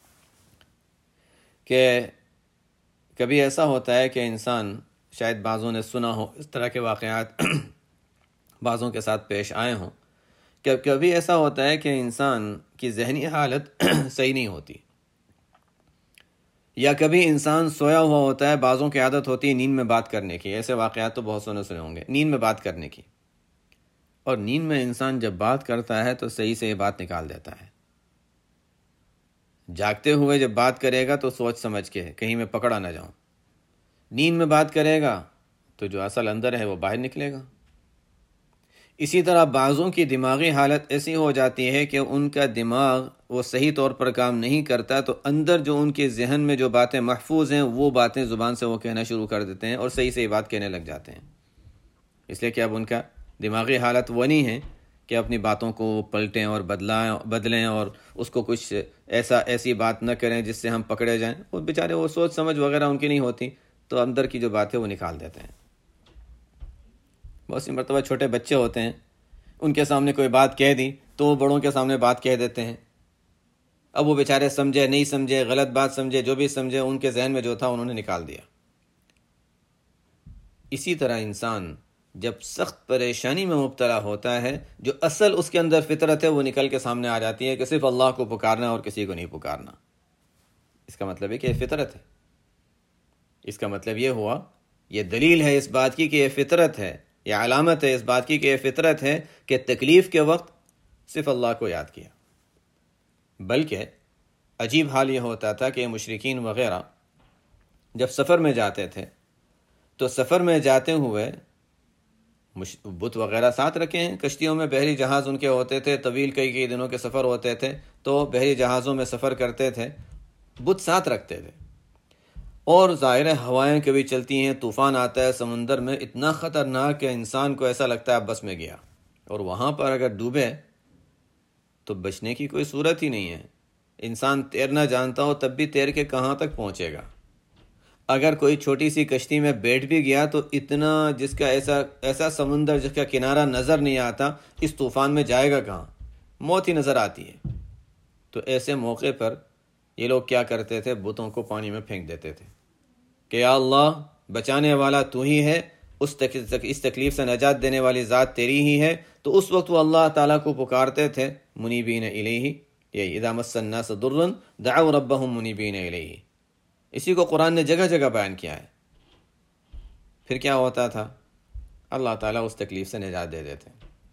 Speaker 1: کہ کبھی ایسا ہوتا ہے کہ انسان، شاید بعضوں نے سنا ہو اس طرح کے واقعات بعضوں کے ساتھ پیش آئے ہوں، کہ کبھی ایسا ہوتا ہے کہ انسان کی ذہنی حالت صحیح نہیں ہوتی، یا کبھی انسان سویا ہوا ہوتا ہے، بعضوں کی عادت ہوتی ہے نیند میں بات کرنے کی۔ ایسے واقعات تو بہت سنے سنے ہوں گے، نیند میں بات کرنے کی، اور نیند میں انسان جب بات کرتا ہے تو صحیح سے یہ بات نکال دیتا ہے۔ جاگتے ہوئے جب بات کرے گا تو سوچ سمجھ کے، کہیں میں پکڑا نہ جاؤں۔ نیند میں بات کرے گا تو جو اصل اندر ہے وہ باہر نکلے گا۔ اسی طرح بعضوں کی دماغی حالت ایسی ہو جاتی ہے کہ ان کا دماغ وہ صحیح طور پر کام نہیں کرتا، تو اندر جو ان کے ذہن میں جو باتیں محفوظ ہیں وہ باتیں زبان سے وہ کہنا شروع کر دیتے ہیں اور صحیح سے یہ بات کہنے لگ جاتے ہیں، اس لیے کہ اب ان کا دماغی حالت وہ نہیں ہے کہ اپنی باتوں کو پلٹیں اور بدلائیں بدلیں اور اس کو کچھ ایسا ایسی بات نہ کریں جس سے ہم پکڑے جائیں. وہ بیچارے وہ سوچ سمجھ وغیرہ ان کی نہیں ہوتی، تو اندر کی جو بات ہے وہ نکال دیتے ہیں. بہت سی مرتبہ چھوٹے بچے ہوتے ہیں، ان کے سامنے کوئی بات کہہ دی تو وہ بڑوں کے سامنے بات کہہ دیتے ہیں. اب وہ بیچارے سمجھے نہیں سمجھے، غلط بات سمجھے، جو بھی سمجھے، ان کے ذہن میں جو تھا انہوں نے نکال دیا. اسی طرح انسان جب سخت پریشانی میں مبتلا ہوتا ہے، جو اصل اس کے اندر فطرت ہے وہ نکل کے سامنے آ جاتی ہے کہ صرف اللہ کو پکارنا اور کسی کو نہیں پکارنا. اس کا مطلب ہے کہ یہ فطرت ہے. اس کا مطلب یہ ہوا، یہ دلیل ہے اس بات کی کہ یہ فطرت ہے، یہ علامت ہے اس بات کی کہ یہ فطرت ہے کہ تکلیف کے وقت صرف اللہ کو یاد کیا. بلکہ عجیب حال یہ ہوتا تھا کہ مشرکین وغیرہ جب سفر میں جاتے تھے تو سفر میں جاتے ہوئے بت وغیرہ ساتھ رکھے ہیں. کشتیوں میں بحری جہاز ان کے ہوتے تھے، طویل کئی کئی دنوں کے سفر ہوتے تھے، تو بحری جہازوں میں سفر کرتے تھے، بت ساتھ رکھتے تھے. اور ظاہر ہوائیں کبھی چلتی ہیں، طوفان آتا ہے سمندر میں، اتنا خطرناک کہ انسان کو ایسا لگتا ہے اب بس میں گیا. اور وہاں پر اگر ڈوبے تو بچنے کی کوئی صورت ہی نہیں ہے. انسان تیرنا جانتا ہو تب بھی تیر کے کہاں تک پہنچے گا. اگر کوئی چھوٹی سی کشتی میں بیٹھ بھی گیا تو اتنا جس کا ایسا ایسا سمندر جس کا کنارہ نظر نہیں آتا، اس طوفان میں جائے گا کہاں؟ موت ہی نظر آتی ہے. تو ایسے موقع پر یہ لوگ کیا کرتے تھے؟ بتوں کو پانی میں پھینک دیتے تھے کہ یا اللہ بچانے والا تو ہی ہے، اس تک اس تکلیف سے نجات دینے والی ذات تیری ہی ہے. تو اس وقت وہ اللہ تعالیٰ کو پکارتے تھے منیبین الیہ. یہ اذا مس الناس ضر دعوا ربهم منیبین الیہ. اسی کو قرآن نے جگہ جگہ بیان کیا ہے. پھر کیا ہوتا تھا؟ اللہ تعالیٰ اس تکلیف سے نجات دے دیتے.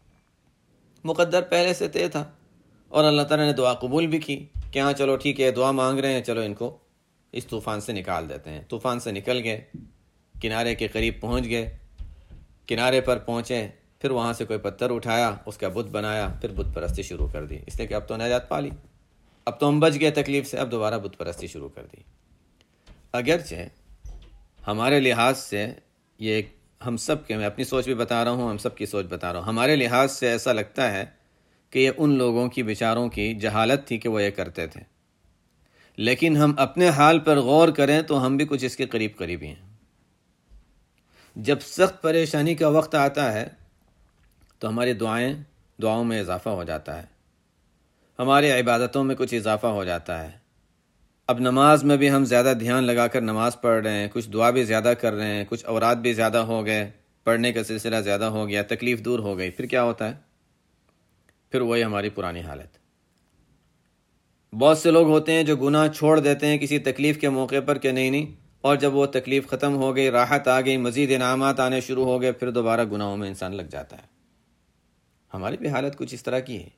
Speaker 1: مقدر پہلے سے طے تھا اور اللہ تعالیٰ نے دعا قبول بھی کی کہ ہاں چلو ٹھیک ہے، دعا مانگ رہے ہیں، چلو ان کو اس طوفان سے نکال دیتے ہیں. طوفان سے نکل گئے، کنارے کے قریب پہنچ گئے. کنارے پر پہنچے، پھر وہاں سے کوئی پتھر اٹھایا، اس کا بت بنایا، پھر بت پرستی شروع کر دی. اس لیے کہ اب تو نجات پا لی، اب تو ہم بچ گئے تکلیف سے، اب دوبارہ بت پرستی شروع کر دی. اگرچہ ہمارے لحاظ سے یہ ایک ہم سب کے، میں اپنی سوچ بھی بتا رہا ہوں، ہم سب کی سوچ بتا رہا ہوں، ہمارے لحاظ سے ایسا لگتا ہے کہ یہ ان لوگوں کی بیچاروں کی جہالت تھی کہ وہ یہ کرتے تھے. لیکن ہم اپنے حال پر غور کریں تو ہم بھی کچھ اس کے قریب قریبی ہیں. جب سخت پریشانی کا وقت آتا ہے تو ہماری دعائیں دعاؤں میں اضافہ ہو جاتا ہے، ہماری عبادتوں میں کچھ اضافہ ہو جاتا ہے. اب نماز میں بھی ہم زیادہ دھیان لگا کر نماز پڑھ رہے ہیں، کچھ دعا بھی زیادہ کر رہے ہیں، کچھ اوراد بھی زیادہ ہو گئے، پڑھنے کا سلسلہ زیادہ ہو گیا، تکلیف دور ہو گئی. پھر کیا ہوتا ہے؟ پھر وہی ہماری پرانی حالت. بہت سے لوگ ہوتے ہیں جو گناہ چھوڑ دیتے ہیں کسی تکلیف کے موقع پر کہ نہیں نہیں، اور جب وہ تکلیف ختم ہو گئی، راحت آ گئی، مزید انعامات آنے شروع ہو گئے، پھر دوبارہ گناہوں میں انسان لگ جاتا ہے. ہماری بھی حالت کچھ اس طرح کی ہے.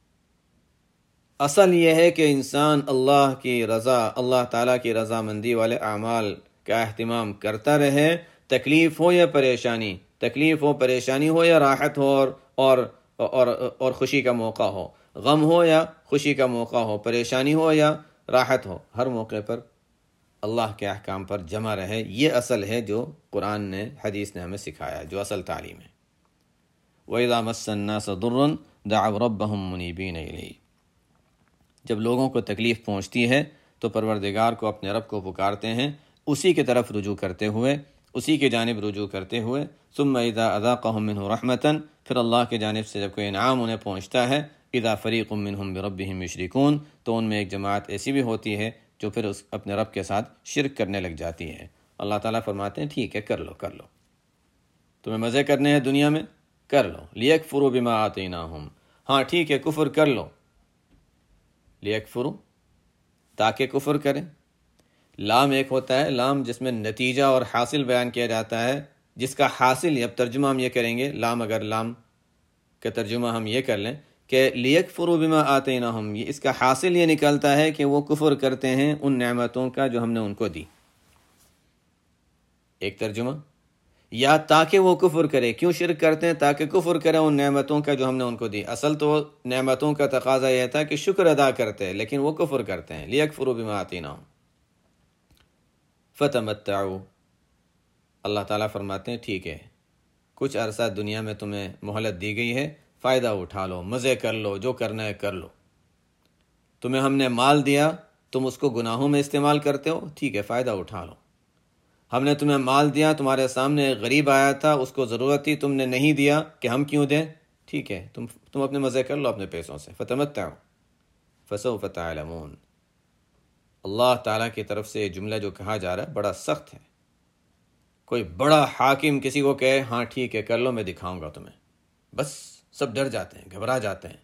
Speaker 1: اصل یہ ہے کہ انسان اللہ کی رضا، اللہ تعالیٰ کی رضامندی والے اعمال کا اہتمام کرتا رہے. تکلیف ہو یا پریشانی، تکلیف ہو پریشانی ہو یا راحت ہو اور اور اور, اور خوشی کا موقع ہو، غم ہو یا خوشی کا موقع ہو، پریشانی ہو یا راحت ہو، ہر موقع پر اللہ کے احکام پر جمع رہے. یہ اصل ہے جو قرآن نے، حدیث نے ہمیں سکھایا، جو اصل تعلیم ہے. وَإِذَا مَسَّ النَّاسَ ضُرٌّ دَعَوْا رَبَّهُمْ مُنِيبِينَ إِلَيْهِ. جب لوگوں کو تکلیف پہنچتی ہے تو پروردگار کو، اپنے رب کو پکارتے ہیں، اسی کی طرف رجوع کرتے ہوئے، اسی کی جانب رجوع کرتے ہوئے. ثم اذا اذاقهم منه رحمة، پھر اللہ کی جانب سے جب کوئی انعام انہیں پہنچتا ہے، اذا فریق منهم بربهم یشرکون، تو ان میں ایک جماعت ایسی بھی ہوتی ہے جو پھر اس اپنے رب کے ساتھ شرک کرنے لگ جاتی ہے. اللہ تعالیٰ فرماتے ہیں ٹھیک ہے، کر لو کر لو، تمہیں مزے کرنے ہیں دنیا میں، کر لو. لیکفروا بما آتیناہم، ہاں ٹھیک ہے کفر کر لو. لیکفروا، تاکہ کفر کریں. لام ایک ہوتا ہے لام جس میں نتیجہ اور حاصل بیان کیا جاتا ہے، جس کا حاصل، اب ترجمہ ہم یہ کریں گے، لام اگر لام کا ترجمہ ہم یہ کر لیں کہ لیکفروا بما آتیناہم، اس کا حاصل یہ نکلتا ہے کہ وہ کفر کرتے ہیں ان نعمتوں کا جو ہم نے ان کو دی. ایک ترجمہ. یا تاکہ وہ کفر کرے. کیوں شرک کرتے ہیں؟ تاکہ کفر کرے ان نعمتوں کا جو ہم نے ان کو دی. اصل تو نعمتوں کا تقاضا یہ تھا کہ شکر ادا کرتے ہیں، لیکن وہ کفر کرتے ہیں. لیکفروا بما آتیناہم فتمتعوا، اللہ تعالیٰ فرماتے ہیں ٹھیک ہے، کچھ عرصہ دنیا میں تمہیں مہلت دی گئی ہے، فائدہ اٹھا لو، مزے کر لو، جو کرنا ہے کر لو۔ تمہیں ہم نے مال دیا، تم اس کو گناہوں میں استعمال کرتے ہو، ٹھیک ہے، فائدہ اٹھا لو۔ ہم نے تمہیں مال دیا، تمہارے سامنے ایک غریب آیا تھا، اس کو ضرورت تھی، تم نے نہیں دیا، کہ ہم کیوں دیں؟ ٹھیک ہے، تم تم اپنے مزے کر لو اپنے پیسوں سے۔ فتمتعوا فسوف تعلمون۔ اللہ تعالیٰ کی طرف سے یہ جملہ جو کہا جا رہا ہے بڑا سخت ہے۔ کوئی بڑا حاکم کسی کو کہے ہاں ٹھیک ہے کر لو، میں دکھاؤں گا تمہیں، بس سب ڈر جاتے ہیں، گھبرا جاتے ہیں۔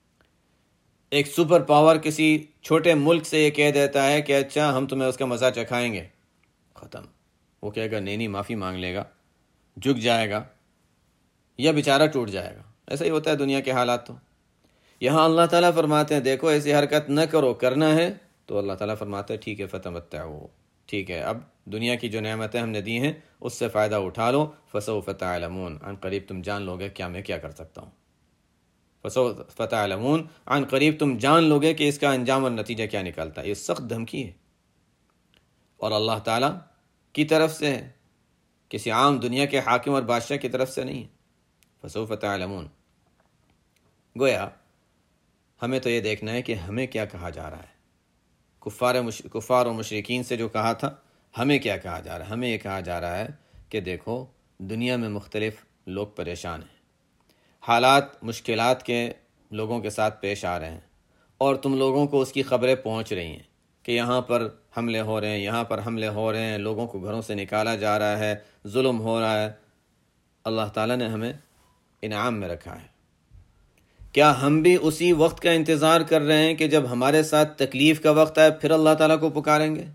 Speaker 1: ایک سپر پاور کسی چھوٹے ملک سے یہ کہہ دیتا ہے کہ اچھا ہم تمہیں اس کا مزہ چکھائیں گے، ختم۔ وہ کہے گا نہیں نہیں، معافی مانگ لے گا، جھک جائے گا، یا بیچارہ ٹوٹ جائے گا۔ ایسا ہی ہوتا ہے دنیا کے حالات۔ تو یہاں اللہ تعالیٰ فرماتے ہیں دیکھو ایسی حرکت نہ کرو، کرنا ہے تو اللہ تعالیٰ فرماتے ہیں ٹھیک ہے، فتمتعوا، ٹھیک ہے، اب دنیا کی جو نعمتیں ہم نے دی ہیں اس سے فائدہ اٹھا لو۔ فسوف تعلمون، عن قریب تم جان لو گے کیا میں کیا کر سکتا ہوں۔ فسوف تعلمون، عن قریب تم جان لو گے کہ اس کا انجام اور نتیجہ کیا نکلتا ہے۔ یہ سخت دھمکی ہے اور اللہ تعالیٰ کی طرف سے ہے، کسی عام دنیا کے حاکم اور بادشاہ کی طرف سے نہیں ہے۔ فسوف تعلمون، گویا ہمیں تو یہ دیکھنا ہے کہ ہمیں کیا کہا جا رہا ہے۔ کفار مش... کفار و مشرکین سے جو کہا تھا، ہمیں کیا کہا جا رہا ہے؟ ہمیں یہ کہا جا رہا ہے کہ دیکھو دنیا میں مختلف لوگ پریشان ہیں، حالات مشکلات کے لوگوں کے ساتھ پیش آ رہے ہیں، اور تم لوگوں کو اس کی خبریں پہنچ رہی ہیں کہ یہاں پر حملے ہو رہے ہیں، یہاں پر حملے ہو رہے ہیں، لوگوں کو گھروں سے نکالا جا رہا ہے، ظلم ہو رہا ہے۔ اللہ تعالیٰ نے ہمیں انعام میں رکھا ہے۔ کیا ہم بھی اسی وقت کا انتظار کر رہے ہیں کہ جب ہمارے ساتھ تکلیف کا وقت آئے پھر اللہ تعالیٰ کو پکاریں گے،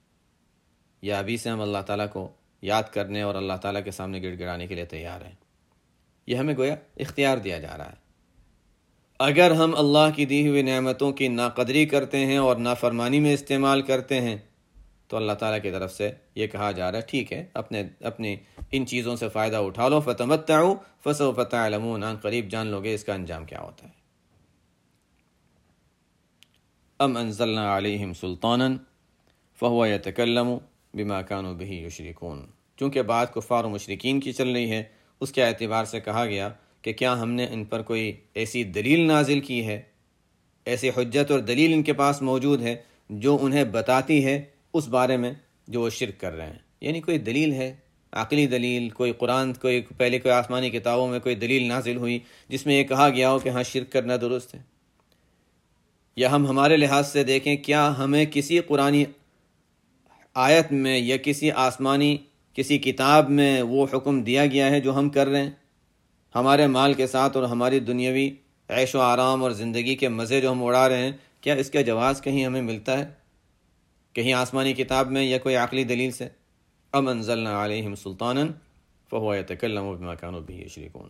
Speaker 1: یا ابھی سے ہم اللہ تعالیٰ کو یاد کرنے اور اللہ تعالیٰ کے سامنے گڑ گڑانے کے لیے تیار ہیں؟ یہ ہمیں گویا اختیار دیا جا رہا ہے۔ اگر ہم اللہ کی دی ہوئی نعمتوں کی ناقدری کرتے ہیں اور نافرمانی میں استعمال کرتے ہیں تو اللہ تعالیٰ کی طرف سے یہ کہا جا رہا ہے ٹھیک ہے، اپنے اپنی ان چیزوں سے فائدہ اٹھا لو۔ فتمتعوا فسوف تعلمون، عن قریب جان لو گے اس کا انجام کیا ہوتا ہے۔ ام انزلنا علیہم سلطانا فہو یتکلم بما كانوا به یشرکون، چونکہ بات کفار و مشرکین کی چل رہی ہے، اس کے اعتبار سے کہا گیا کہ کیا ہم نے ان پر کوئی ایسی دلیل نازل کی ہے، ایسی حجت اور دلیل ان کے پاس موجود ہے جو انہیں بتاتی ہے اس بارے میں جو وہ شرک کر رہے ہیں؟ یعنی کوئی دلیل ہے، عقلی دلیل، کوئی قرآن، کوئی پہلے کوئی آسمانی کتابوں میں کوئی دلیل نازل ہوئی جس میں یہ کہا گیا ہو کہ ہاں شرک کرنا درست ہے؟ یا ہم ہمارے لحاظ سے دیکھیں، کیا ہمیں کسی قرآنی آیت میں یا کسی آسمانی کسی کتاب میں وہ حکم دیا گیا ہے جو ہم کر رہے ہیں؟ ہمارے مال کے ساتھ اور ہماری دنیاوی عیش و آرام اور زندگی کے مزے جو ہم اڑا رہے ہیں، کیا اس کا جواز کہیں ہمیں ملتا ہے، کہیں آسمانی کتاب میں یا کوئی عقلی دلیل سے؟ ام انزلنا علیہم سلطانا فہو یتکلم بما كانوا به یشرکون۔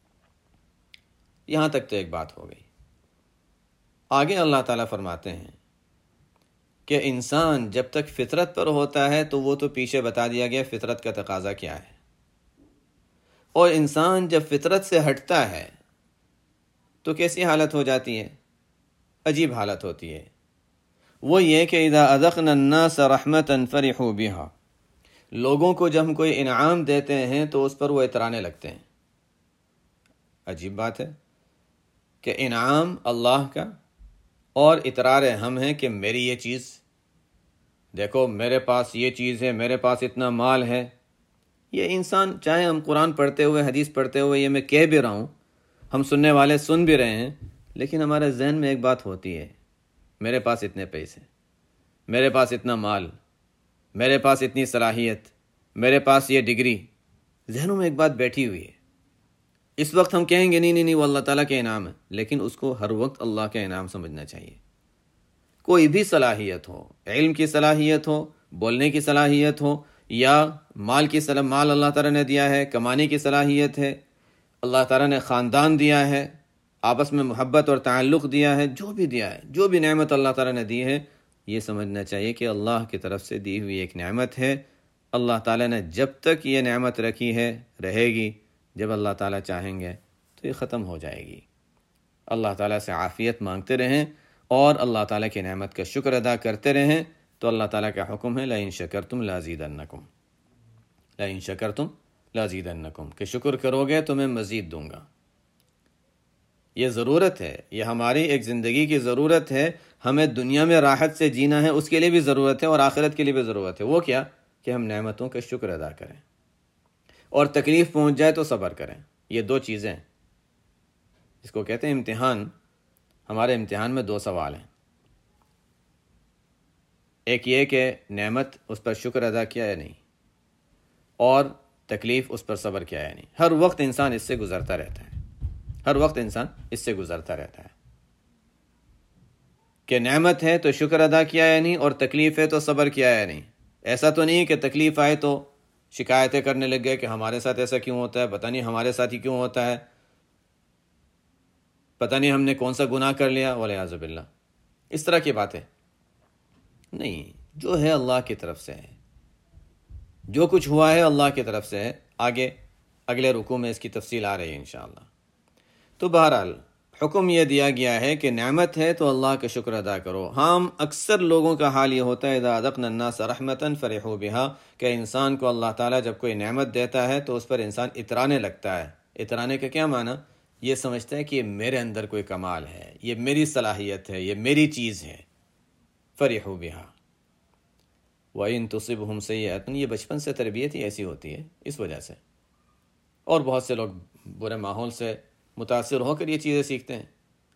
Speaker 1: یہاں تک تو ایک بات ہو گئی۔ آگے اللہ تعالیٰ فرماتے ہیں کہ انسان جب تک فطرت پر ہوتا ہے تو وہ تو پیچھے بتا دیا گیا فطرت کا تقاضا کیا ہے، اور انسان جب فطرت سے ہٹتا ہے تو کیسی حالت ہو جاتی ہے؟ عجیب حالت ہوتی ہے۔ وہ یہ کہ اذا اذقنا الناس رحمتا فرحوا بها، لوگوں کو جب ہم کوئی انعام دیتے ہیں تو اس پر وہ اترانے لگتے ہیں۔ عجیب بات ہے کہ انعام اللہ کا اور اترار ہم ہیں کہ میری یہ چیز دیکھو، میرے پاس یہ چیز ہے، میرے پاس اتنا مال ہے۔ یہ انسان چاہے ہم قرآن پڑھتے ہوئے، حدیث پڑھتے ہوئے یہ میں کہہ بھی رہا ہوں، ہم سننے والے سن بھی رہے ہیں، لیکن ہمارے ذہن میں ایک بات ہوتی ہے، میرے پاس اتنے پیسے، میرے پاس اتنا مال، میرے پاس اتنی صلاحیت، میرے پاس یہ ڈگری، ذہنوں میں ایک بات بیٹھی ہوئی ہے۔ اس وقت ہم کہیں گے نہیں نہیں نہیں وہ اللہ تعالیٰ کے انعام ہے، لیکن اس کو ہر وقت اللہ کے انعام سمجھنا چاہیے۔ کوئی بھی صلاحیت ہو، علم کی صلاحیت ہو، بولنے کی صلاحیت ہو، یا مال کی صلاح مال اللہ تعالیٰ نے دیا ہے، کمانے کی صلاحیت ہے، اللہ تعالیٰ نے خاندان دیا ہے، آپس میں محبت اور تعلق دیا ہے، جو بھی دیا ہے، جو بھی نعمت اللہ تعالیٰ نے دی ہے، یہ سمجھنا چاہیے کہ اللہ کی طرف سے دی ہوئی ایک نعمت ہے۔ اللہ تعالیٰ نے جب تک یہ نعمت رکھی ہے رہے گی، جب اللہ تعالیٰ چاہیں گے تو یہ ختم ہو جائے گی۔ اللہ تعالیٰ سے عافیت مانگتے رہیں اور اللہ تعالیٰ کی نعمت کا شکر ادا کرتے رہیں، تو اللہ تعالیٰ کا حکم ہے لئن شکرتم لازیدنکم، لئن شکرتم لازیدنکم، کہ شکر کرو گے تو میں مزید دوں گا۔ یہ ضرورت ہے، یہ ہماری ایک زندگی کی ضرورت ہے. ہمیں دنیا میں راحت سے جینا ہے، اس کے لیے بھی ضرورت ہے، اور آخرت کے لیے بھی ضرورت ہے. وہ کیا؟ کہ ہم نعمتوں کا شکر ادا کریں، اور تکلیف پہنچ جائے تو صبر کریں. یہ دو چیزیں، اس کو کہتے ہیں امتحان. ہمارے امتحان میں دو سوال ہیں. ایک یہ کہ نعمت اس پر شکر ادا کیا یا نہیں، اور تکلیف اس پر صبر کیا یا نہیں. ہر وقت انسان اس سے گزرتا رہتا ہے، ہر وقت انسان اس سے گزرتا رہتا ہے کہ نعمت ہے تو شکر ادا کیا یا نہیں، اور تکلیف ہے تو صبر کیا یا نہیں. ایسا تو نہیں کہ تکلیف آئے تو شکایتیں کرنے لگ گئے کہ ہمارے ساتھ ایسا کیوں ہوتا ہے، پتہ نہیں ہمارے ساتھ ہی کیوں ہوتا ہے، پتہ نہیں ہم نے کون سا گناہ کر لیا، والعیاذ باللہ. اس طرح کی باتیں نہیں. جو ہے اللہ کی طرف سے ہے، جو کچھ ہوا ہے اللہ کی طرف سے ہے. آگے اگلے رکوع میں اس کی تفصیل آ رہی ہے انشاءاللہ. تو بہرحال حکم یہ دیا گیا ہے کہ نعمت ہے تو اللہ کا شکر ادا کرو. ہم اکثر لوگوں کا حال یہ ہوتا ہے اذا اذقنا الناس رحمتا فرحوا بها، کہ انسان کو اللہ تعالیٰ جب کوئی نعمت دیتا ہے تو اس پر انسان اترانے لگتا ہے. اترانے کا کیا معنی؟ یہ سمجھتا ہے کہ یہ میرے اندر کوئی کمال ہے، یہ میری صلاحیت ہے، یہ میری چیز ہے. فرحوا بها وَإِن تُصِبْهُمْ سَيِّئَةٌ، یہ بچپن سے تربیت ہی ایسی ہوتی ہے اس وجہ سے. اور بہت سے لوگ برے ماحول سے متاثر ہو کر یہ چیزیں سیکھتے ہیں.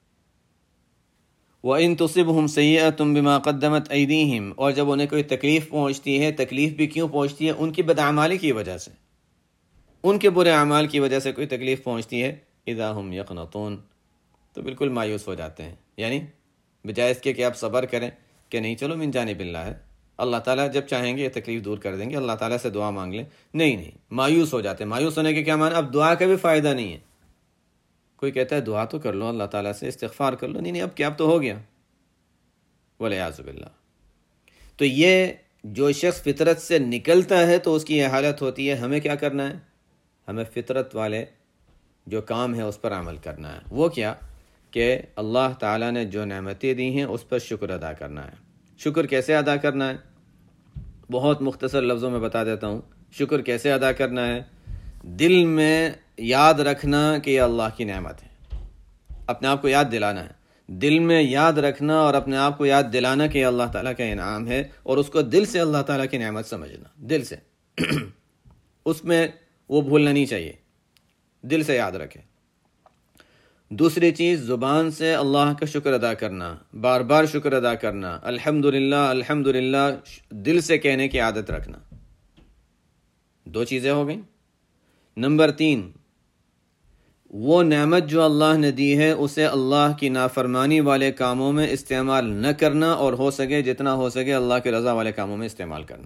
Speaker 1: وَإِن تُصِبْهُمْ سَيِّئَةٌ بِمَا قَدَّمَتْ أَيْدِيهِمْ، اور جب انہیں کوئی تکلیف پہنچتی ہے، تکلیف بھی کیوں پہنچتی ہے؟ ان کی بدعمالی کی وجہ سے، ان کے برے اعمال کی وجہ سے کوئی تکلیف پہنچتی ہے. اذا هم يقنطون، تو بالکل مایوس ہو جاتے ہیں. یعنی بجائے اس کے کہ آپ صبر کریں کہ نہیں چلو من جانب اللہ ہے، اللہ تعالیٰ جب چاہیں گے یہ تکلیف دور کر دیں گے، اللہ تعالیٰ سے دعا مانگ لیں. نہیں نہیں، مایوس ہو جاتے ہیں. مایوس ہونے کے کیا معنی؟ اب دعا کا بھی فائدہ نہیں ہے. کوئی کہتا ہے دعا تو کر لو اللہ تعالیٰ سے، استغفار کر لو. نہیں نہیں، اب کیا، اب تو ہو گیا. والعیاذ باللہ. تو یہ جو شخص فطرت سے نکلتا ہے تو اس کی یہ حالت ہوتی ہے. ہمیں کیا کرنا ہے؟ ہمیں فطرت والے جو کام ہے اس پر عمل کرنا ہے. وہ کیا؟ کہ اللہ تعالیٰ نے جو نعمتیں دی ہیں اس پر شکر ادا کرنا ہے. شکر کیسے ادا کرنا ہے؟ بہت مختصر لفظوں میں بتا دیتا ہوں. شکر کیسے ادا کرنا ہے؟ دل میں یاد رکھنا کہ یہ اللہ کی نعمت ہے، اپنے آپ کو یاد دلانا ہے. دل میں یاد رکھنا اور اپنے آپ کو یاد دلانا کہ یہ اللہ تعالیٰ کا انعام ہے، اور اس کو دل سے اللہ تعالیٰ کی نعمت سمجھنا، دل سے. اس میں وہ بھولنا نہیں چاہیے، دل سے یاد رکھے. دوسری چیز، زبان سے اللہ کا شکر ادا کرنا، بار بار شکر ادا کرنا. الحمدللہ الحمدللہ دل سے کہنے کی عادت رکھنا. دو چیزیں ہو گئیں. نمبر تین، وہ نعمت جو اللہ نے دی ہے اسے اللہ کی نافرمانی والے کاموں میں استعمال نہ کرنا، اور ہو سکے جتنا ہو سکے اللہ کی رضا والے کاموں میں استعمال کرنا.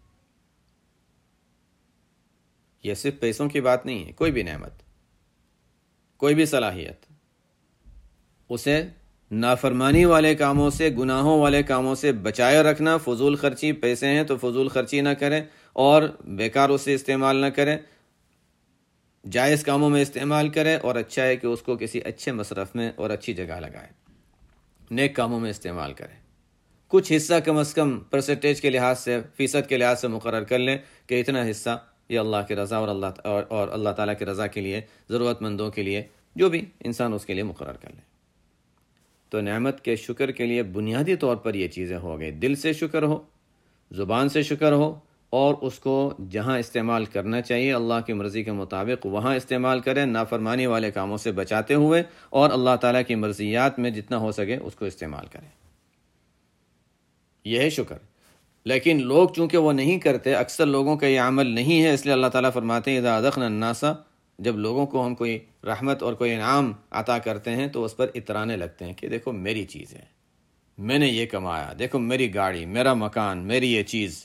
Speaker 1: یہ صرف پیسوں کی بات نہیں ہے. کوئی بھی نعمت، کوئی بھی صلاحیت، اسے نافرمانی والے کاموں سے، گناہوں والے کاموں سے بچائے رکھنا. فضول خرچی، پیسے ہیں تو فضول خرچی نہ کریں اور بیکار اسے استعمال نہ کریں. جائز کاموں میں استعمال کرے، اور اچھا ہے کہ اس کو کسی اچھے مصرف میں اور اچھی جگہ لگائے. نیک کاموں میں استعمال کرے. کچھ حصہ کم از کم پرسنٹیج کے لحاظ سے، فیصد کے لحاظ سے مقرر کر لیں کہ اتنا حصہ یہ اللہ کی رضا اور اللہ اور, اور اللہ تعالیٰ کی رضا کے لیے، ضرورت مندوں کے لیے، جو بھی انسان اس کے لیے مقرر کر لے. تو نعمت کے شکر کے لیے بنیادی طور پر یہ چیزیں ہو گئی. دل سے شکر ہو، زبان سے شکر ہو، اور اس کو جہاں استعمال کرنا چاہیے اللہ کی مرضی کے مطابق وہاں استعمال کریں، نافرمانی والے کاموں سے بچاتے ہوئے، اور اللہ تعالیٰ کی مرضیات میں جتنا ہو سکے اس کو استعمال کریں. یہ ہے شکر. لیکن لوگ چونکہ وہ نہیں کرتے، اکثر لوگوں کا یہ عمل نہیں ہے، اس لیے اللہ تعالیٰ فرماتے ہیں اذا اذقنا الناس، جب لوگوں کو ہم کوئی رحمت اور کوئی انعام عطا کرتے ہیں تو اس پر اترانے لگتے ہیں کہ دیکھو میری چیز ہے، میں نے یہ کمایا، دیکھو میری گاڑی، میرا مکان، میری یہ چیز.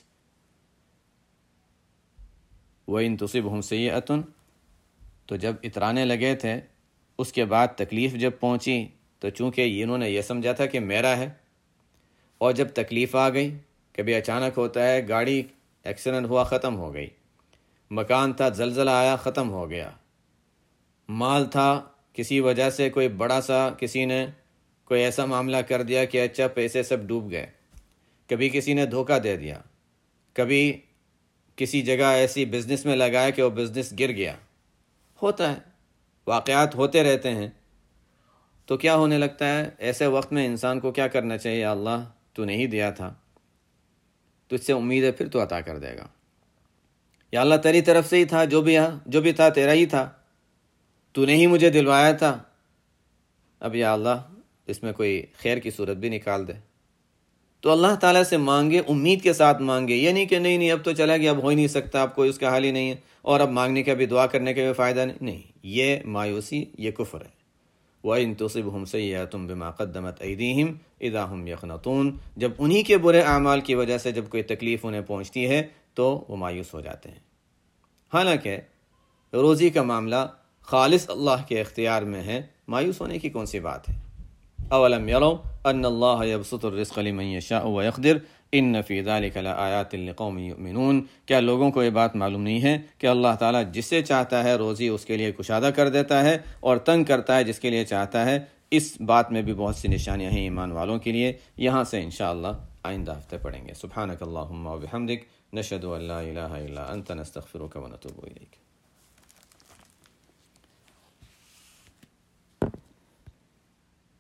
Speaker 1: وَإِن تُصِبْهُمْ سَيِّئَةٌ، تو جب اترانے لگے تھے، اس کے بعد تکلیف جب پہنچی تو چونکہ انہوں نے یہ سمجھا تھا کہ میرا ہے، اور جب تکلیف آ گئی، کبھی اچانک ہوتا ہے گاڑی ایکسیڈنٹ ہوا، ختم ہو گئی. مکان تھا، زلزلہ آیا، ختم ہو گیا. مال تھا، کسی وجہ سے کوئی بڑا سا کسی نے کوئی ایسا معاملہ کر دیا کہ اچھا پیسے سب ڈوب گئے. کبھی کسی نے دھوکہ دے دیا، کبھی کسی جگہ ایسی بزنس میں لگایا کہ وہ بزنس گر گیا. ہوتا ہے، واقعات ہوتے رہتے ہیں. تو کیا ہونے لگتا ہے؟ ایسے وقت میں انسان کو کیا کرنا چاہیے؟ یا اللہ تو نہیں دیا تھا، تو اس سے امید ہے پھر تو عطا کر دے گا. یا اللہ تیری طرف سے ہی تھا، جو بھی جو بھی تھا تیرا ہی تھا، تو نے ہی مجھے دلوایا تھا، اب یا اللہ اس میں کوئی خیر کی صورت بھی نکال دے. تو اللہ تعالیٰ سے مانگے، امید کے ساتھ مانگے، یہ نہیں کہ نہیں نہیں اب تو چلا گیا، اب ہو ہی نہیں سکتا، اب کوئی اس کا حل ہی نہیں ہے اور اب مانگنے کا بھی، دعا کرنے کا بھی فائدہ نہیں. نہیں، یہ مایوسی، یہ کفر ہے. وَإِن تُصِبْهُمْ سَيِّئَةٌ بِمَا قَدَّمَتْ أَيْدِيهِمْ إِذَا هُمْ يَقْنَطُونَ، جب انہی کے برے اعمال کی وجہ سے جب کوئی تکلیف انہیں پہنچتی ہے تو وہ مایوس ہو جاتے ہیں. حالانکہ روزی کا معاملہ خالص اللہ کے اختیار میں ہے، مایوس ہونے کی کون سی بات ہے؟ اولم یروا ان اللہ یبسط الرزق لمن یشاء ویقدر ان فی ذلک لآیات لقوم یؤمنون، کیا لوگوں کو یہ بات معلوم نہیں ہے کہ اللہ تعالیٰ جسے چاہتا ہے روزی اس کے لیے کشادہ کر دیتا ہے اور تنگ کرتا ہے جس کے لیے چاہتا ہے. اس بات میں بھی بہت سی نشانیاں ہیں ایمان والوں کے لیے. یہاں سے انشاءاللہ آئندہ ہفتے پڑھیں گے. سبحانک اللہم و بحمدک، نشہد ان لا الہ الا انت، نستغفرک و نتوب الیک.